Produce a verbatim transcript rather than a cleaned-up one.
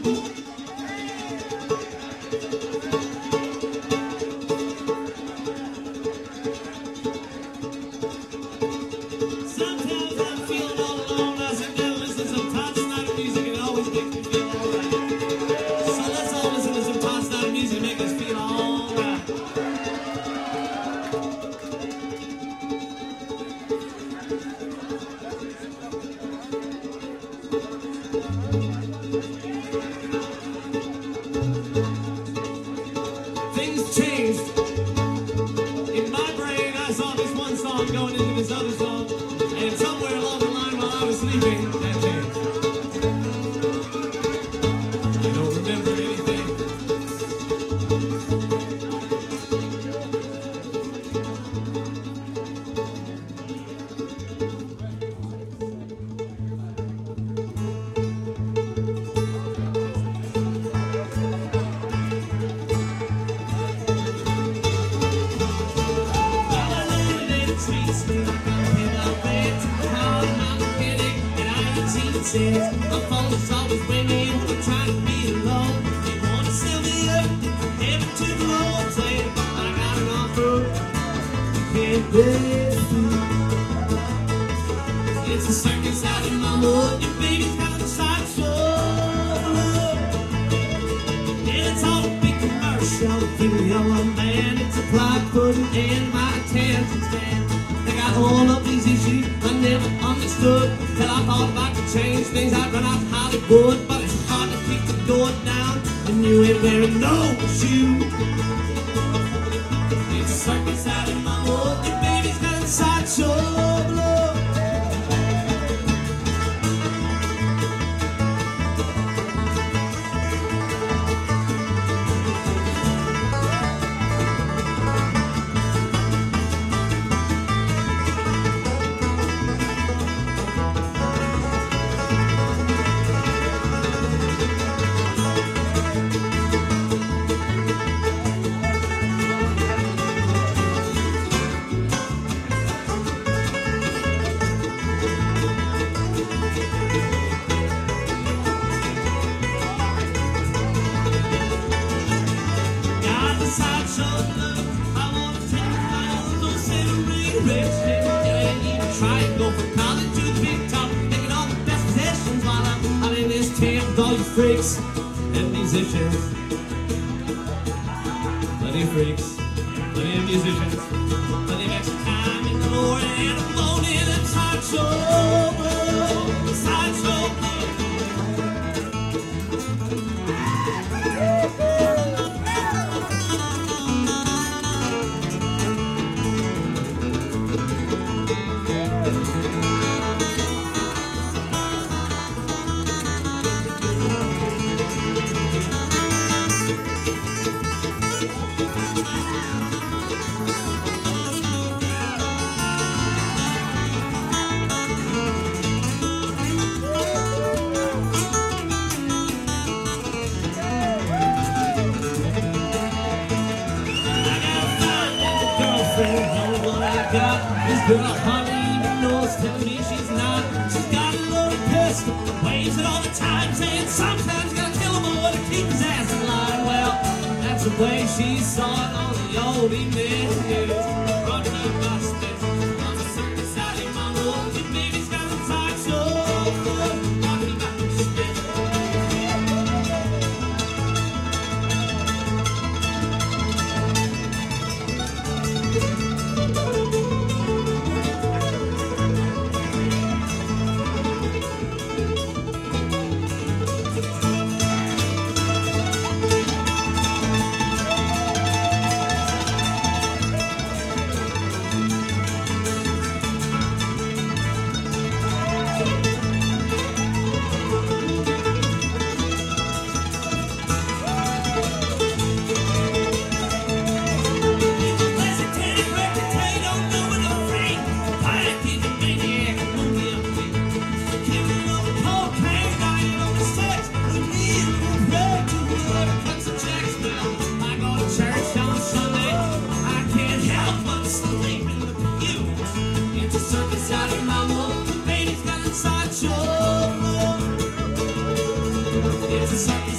My phone is always ringing, I'm trying to be alone. They want to sell me up, give it to the Lord, saying I got an offer, can't resist. It's a circus out in my hood, your baby's got a sideshow. And it's all a big commercial, the yellow man, it's a plot putting in my attention span. They got all of these issues I never understood. Till I thought if I could change things, I'd run out of Hollywood. But it's hard to kick the door down when you ain't wearing no shoes. It's a circus out in my hood, your baby's got a sideshow blood. Freaks and musicians, plenty of freaks, plenty of musicians, plenty of extra time in the morning and the morning and sideshow, sideshow. This girl hardly even knows, telling me she's not. She's got a loaded pistol, waves it all the time, saying sometimes you gotta kill him or to keep his ass in line. Well, that's the way she saw it on the old evening news. Running up my steps on the circus out in my hood, your baby's got a sideshow. Talking about the steps. It's a